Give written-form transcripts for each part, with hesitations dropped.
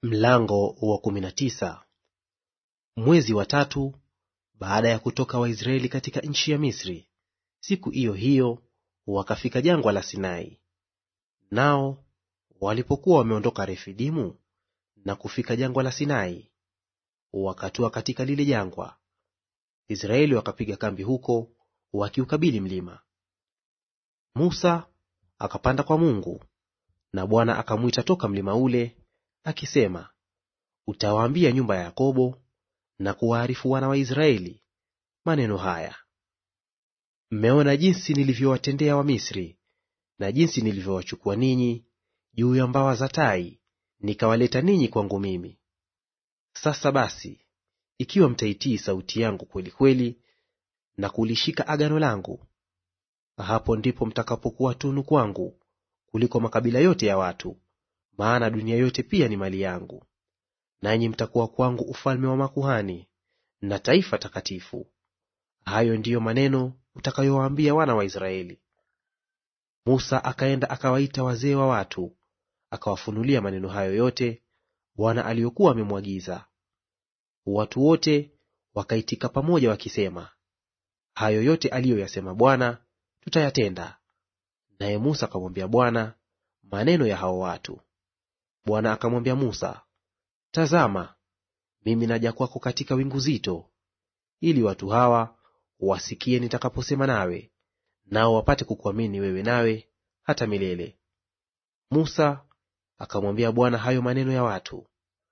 Mlango wa 19. Mwezi wa 3 baada ya kutoka Waisraeli katika nchi ya Misri, siku hiyo hiyo wakafika jangwa la Sinai. Nao walipokuwa wameondoka Refidimu na kufika jangwa la Sinai, wakatua katika lile jangwa. Israeli wakapiga kambi huko wakiukabili mlima. Musa akapanda kwa Mungu, na Bwana akamwita toka mlima ule akisema, utawaambia nyumba ya Yakobo na kuwaarifu wana wa Israeli maneno haya: mmeona jinsi nilivyowatendea Wamisri, na jinsi nilivyowachukua ninyi juu ya mbawa za tai, nikawaleta ninyi kwangu mimi. Sasa basi, ikiwa mtaitii sauti yangu kweli kweli na kulishika agano langu, hapo ndipo mtakapokuwa tunu kwangu kuliko makabila yote ya watu, maana dunia yote pia ni mali yangu. Nanyi mtakuwa kwangu ufalme wa makuhani na taifa takatifu. Hayo ndiyo maneno utakayowaambia wana wa Israeli. Musa akaenda akawaita wazee wa watu, akawafunulia maneno hayo yote Bwana aliyokuwa amemwagiza. Watu wote wakaitika pamoja wakisema, hayo yote aliyoyasema Bwana tutayatenda. Naye Musa akamwambia Bwana maneno ya hao watu. Bwana akamwambia Musa, tazama, mimi naja kwako katika wingu zito, ili watu hawa wasikie nitakaposema nawe, nao wapate kukuamini wewe nawe hata milele. Musa akamwambia Bwana hayo maneno ya watu.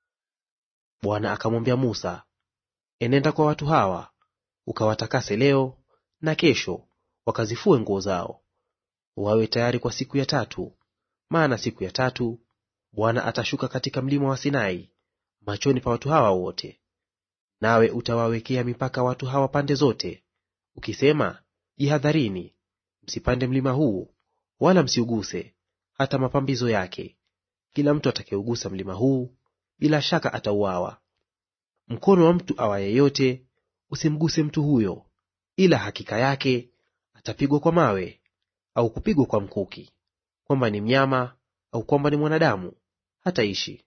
Bwana akamwambia Musa, enenda kwa watu hawa, ukawatakase leo na kesho, wakazifue nguo zao, wawe tayari kwa siku ya 3, maana siku ya 3 Bwana atashuka katika mlima wa Sinai machoni pa watu hawa wote. Nawe utawawekea mipaka watu hawa pande zote, ukisema, jihadharini, msipande mlima huu, wala msiuguse hata mapambizo yake. Kila mtu atakayeugusa mlima huu bila shaka atauawa. Mkono wa mtu awaye yote usimguse mtu huyo, ila hakika yake atapigwa kwa mawe au kupigwa kwa mkuki, kwamba ni mnyama au kwamba ni mwanadamu, hataishi.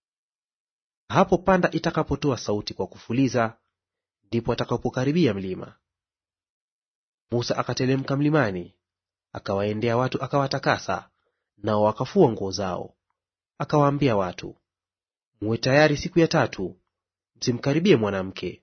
Hapo panda itakapotoa sauti kwa kufuliza, ndipo atakapokaribia mlima. Musa akatelemka mlimani, akawaendea watu akawatakasa, nao wakafua nguo zao. Akawaambia watu, muwe tayari siku ya 3, msimkaribie mwanamke.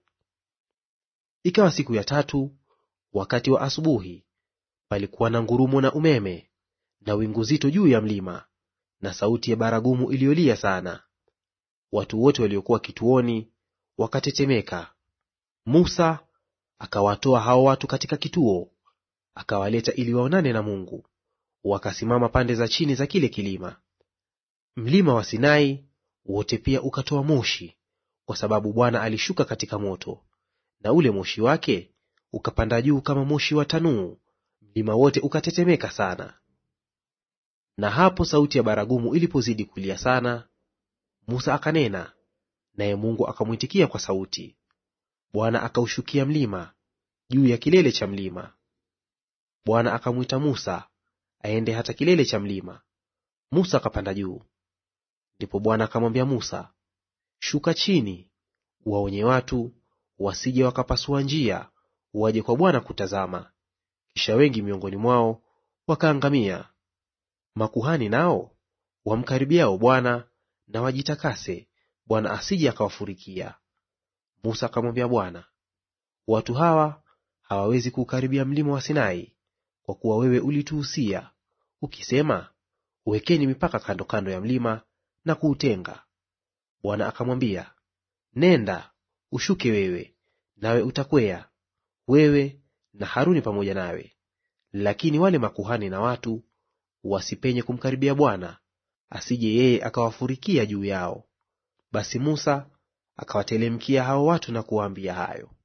Ikawa siku ya 3 wakati wa asubuhi, palikuwa na ngurumo na umeme na wingu zito juu ya mlima, na sauti ya baragumu iliyolia sana. Watu wote waliokuwa kituoni wakatetemeka. Musa akawatoa hao watu katika kituo, akawaleta ili waonane na Mungu. Wakasimama pande za chini za kile kilima. Mlima wa Sinai wote pia ukatoa moshi, kwa sababu Bwana alishuka katika moto, na ule moshi wake ukapanda juu kama moshi wa tanuu, mlima wote ukatetemeka sana. Na hapo sauti ya baragumu ilipozidi kulia sana, Musa akanena, naye Mungu akamwitikia kwa sauti. Bwana akaushukia mlima juu ya kilele cha mlima. Bwana akamwita Musa aende hata kilele cha mlima. Musa akapanda juu. Ndipo Bwana akamwambia Musa, shuka chini, uwaonye watu wasije wakapasua njia waje kwa Bwana kutazama, kisha wengi miongoni mwao wakaangamia. Makuhani nao wamkaribiao Bwana na wajitakase, Bwana asije akawafurikia. Musa akamwambia Bwana, watu hawa hawawezi kuukaribia mlima wa Sinai, kwa kuwa wewe ulituhusia ukisema, wekeni mipaka kando kando ya mlima na kuutenga. Bwana akamwambia, nenda ushuke wewe, nawe utakwea, wewe na Haruni pamoja nawe, lakini wale makuhani na watu wasipenye kumkaribia Bwana, asije yeye akawafurikia juu yao. Basi Musa akawatelemkia hao watu na kuwaambia hayo.